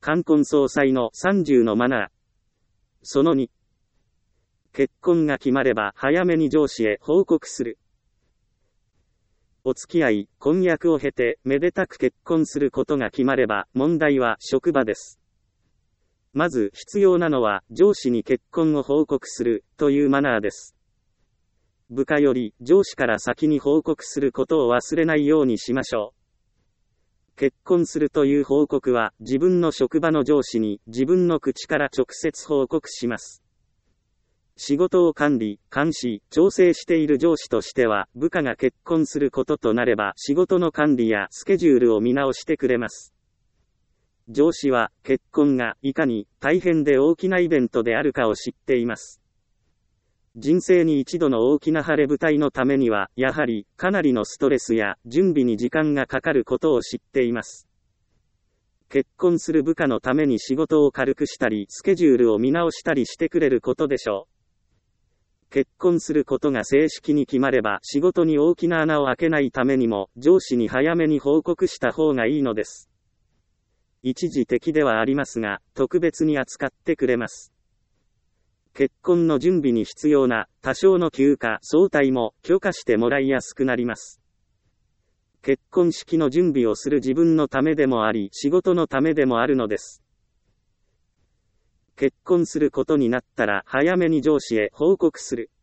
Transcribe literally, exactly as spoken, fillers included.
冠婚葬祭のさんじゅうのマナー。そのに、結婚が決まれば早めに上司へ報告する。お付き合い、婚約を経て、めでたく結婚することが決まれば、問題は職場です。まず必要なのは、上司に結婚を報告する、というマナーです。部下より上司から先に報告することを忘れないようにしましょう。結婚するという報告は、自分の職場の上司に自分の口から直接報告します。仕事を管理、監視、調整している上司としては、部下が結婚することとなれば、仕事の管理やスケジュールを見直してくれます。上司は、結婚がいかに大変で大きなイベントであるかを知っています。人生に一度の大きな晴れ舞台のためには、やはり、かなりのストレスや準備に時間がかかることを知っています。結婚する部下のために仕事を軽くしたり、スケジュールを見直したりしてくれることでしょう。結婚することが正式に決まれば、仕事に大きな穴を開けないためにも、上司に早めに報告した方がいいのです。一時的ではありますが、特別に扱ってくれます。結婚の準備に必要な多少の休暇、早退も許可してもらいやすくなります。結婚式の準備をする自分のためでもあり、仕事のためでもあるのです。結婚することになったら早めに上司へ報告する。